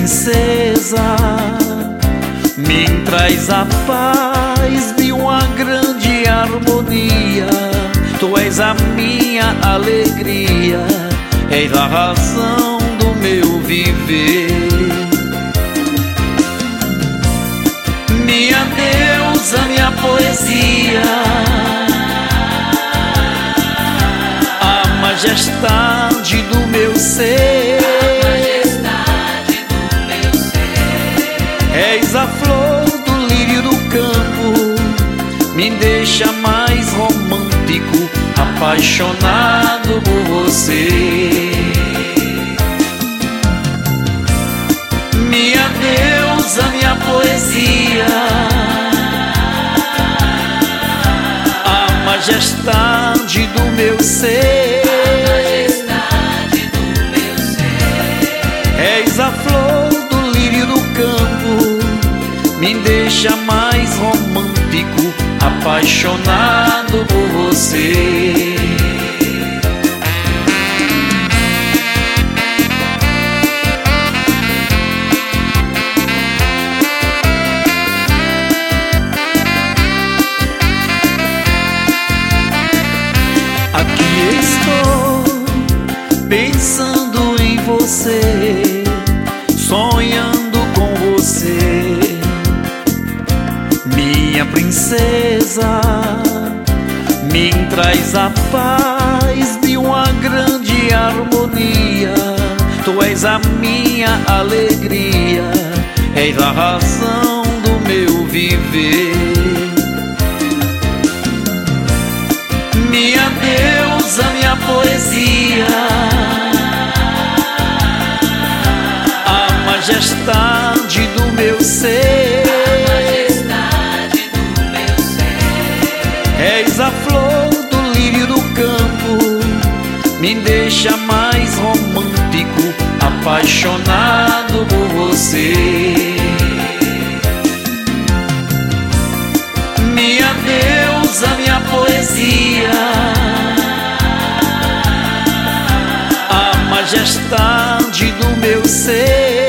princesa, me traz a paz de uma grande harmonia. Tu és a minha alegria, és a razão do meu viver. Minha deusa, minha poesia, a majestade do meu ser. És a flor do lírio do campo, me deixa mais romântico, apaixonado por você. Minha deusa, minha poesia, a majestade do meu ser. És a flor do lírio do campo, me deixa mais romântico, apaixonado por você. Aqui estou, pensando em você, sonhando com você. Minha princesa, me traz a paz de uma grande harmonia. Tu és a minha alegria, és a razão do meu viver. Minha deusa, minha poesia, a majestade do meu ser. És a flor do lírio do campo, me deixa mais romântico, apaixonado por você. Minha deusa, minha poesia, a majestade do meu ser.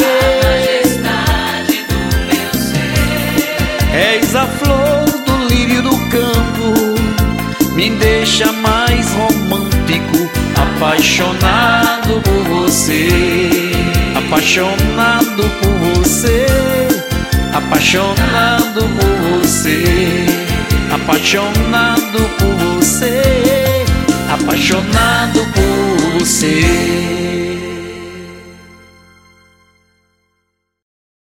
És a flor do lírio do campo, me deixa mais romântico, apaixonado por você. Apaixonado por você, apaixonado por você, apaixonado por você, apaixonado por você.